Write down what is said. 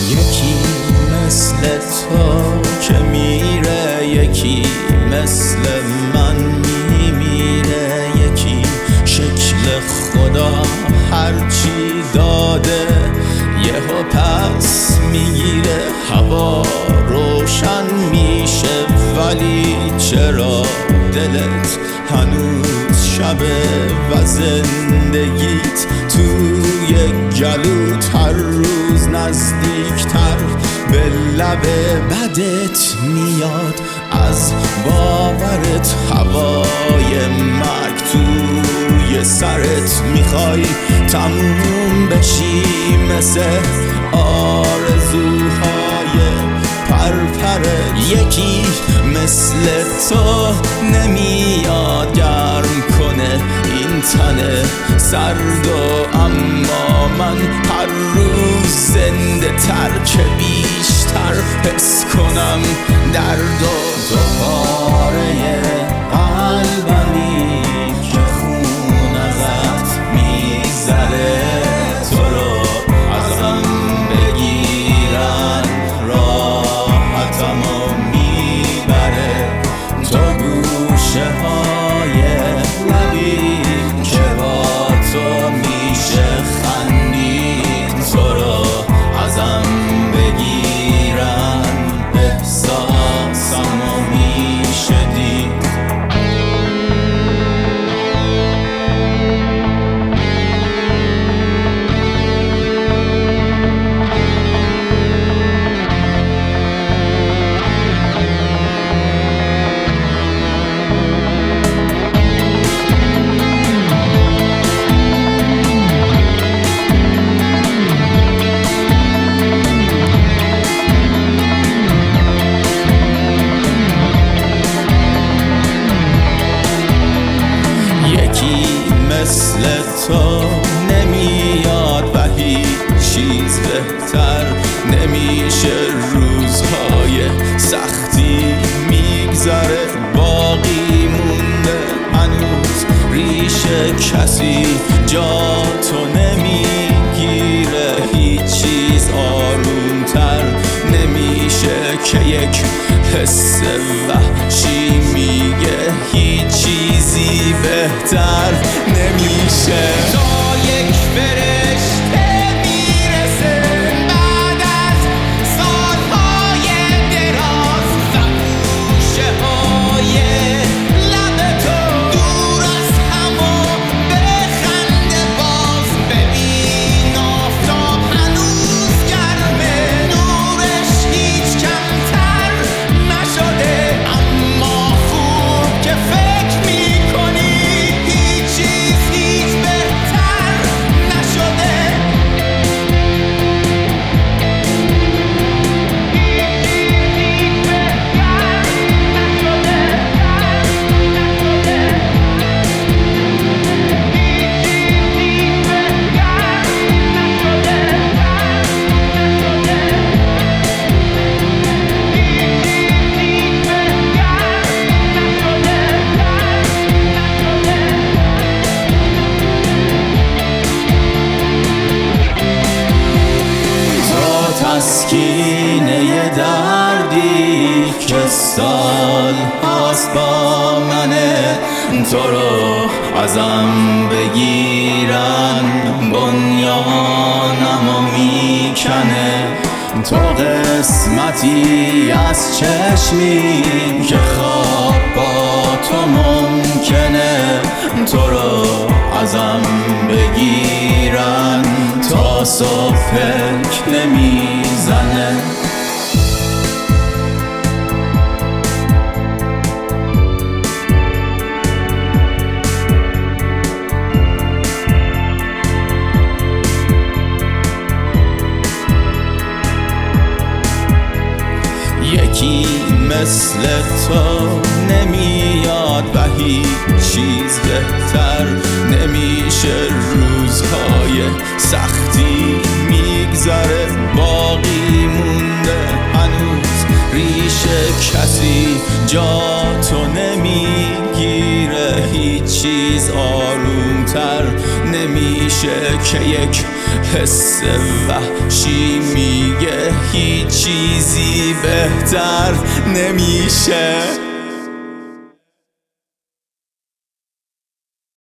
یکی مثل تو که میره، یکی مثل من میمیره، یکی شکل خدا هرچی داده یهو پس میگیره. هوا روشن میشه ولی چرا دلت هنوز شبه و زندگیت توی گلوت هر روز نزدیکتر به لب بدت میاد. از باورت هوای مرگ توی سرت میخوای تموم بشی مثل آرزوهای پرپرت. یکی مثل تو نمیاد گرم کنه این تن سرد و اما من هر روز زنده تر که بیشتر حس کنم درد و دوباره قلبمی که خون ازت میگذره. تو رو ازم بگیرن راحتمو میبره. تو گوشه های لبی که با تو میشه خندید. تو رو ازم بگیرن احساسمو میشه دید. مثل تو نمیاد و هیچ چیز بهتر نمیشه. روزهای سختی میگذره باقی مونده هنوز ریشه کسی جا تو نمیگیره. هیچ چیز آرومتر نمیشه که یک حس وحشی میگه هیچ چیزی بهتر نمیشه. تا یک فرشته میرسه بعد از سالهای دراز و گوشه های لب تو دور از همو بخنده باز. ببین آفتاب هنوز گرمه نورش هیچ کمتر نشده. اما خوب که فکر میکنی هیچ چیز هیچ بهتر نشده. تسکینه دردی که سال هاست با منه. تو رو ازم بگیرن بنیانمو میکنه. تو قسمتی از چشمی که خواب با تو ممکنه. تو رو ازم بگیرن تا صبح فکر نمیزنه. یکی مثل تو نمیاد و هیچ چیز بهتر نمیشه. روزهای سختی میگذره باقی مونده هنوز ریشه کسی جا تو نمیگیره. هیچ چیز آرومتر نمیشه که یک حس وحشی میگه هیچ چیزی بهتر نمیشه.